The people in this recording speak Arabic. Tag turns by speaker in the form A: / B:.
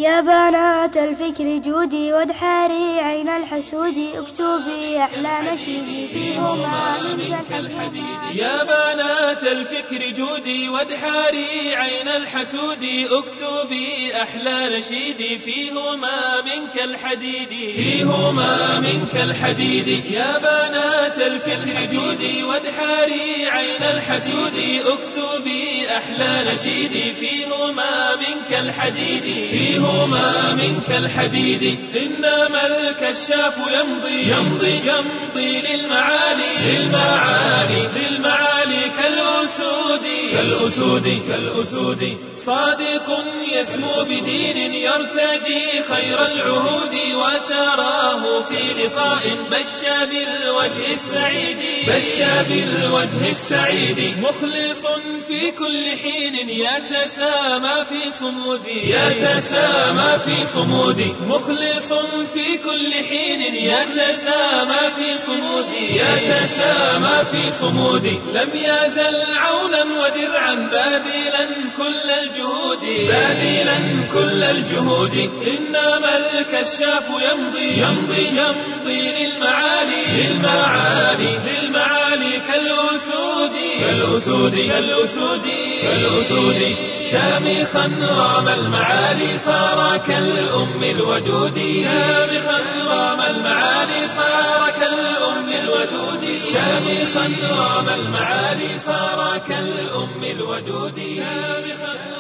A: يا بنات الفكر جودي وادحاري عين الحسود اكتبي أحلى نشيدي فيهما منك الحديد.
B: يا بنات الفكر جودي وادحاري عين الحسود اكتبي أحلى نشيدي فيهما منك الحديد. فيهما منك الحديد. يا بنات الفكر جودي وادحاري عين الحسود اكتبي أحلى نشيدي فيهما منك الحديد. فيهما منك الحديد. إنما الكشاف يمضي للمعالي كالأسود صادق يسمو بدين يرتجي خير العهود وتراه في لقاء بش بالوجه السعيد مخلص في كل حين يتسامى في صمود مخلص في كل حين يتسامى في صمود لم يزل عونا ودرعا باذلا كل الجهود إنما الكشاف يمضي للمعالي كالأسود شامخا رام المعالي صار كالأم الودود شامخا رام المعالي صار كالأم الودود شامخا رام المعالي صار كالأم الودود شامخا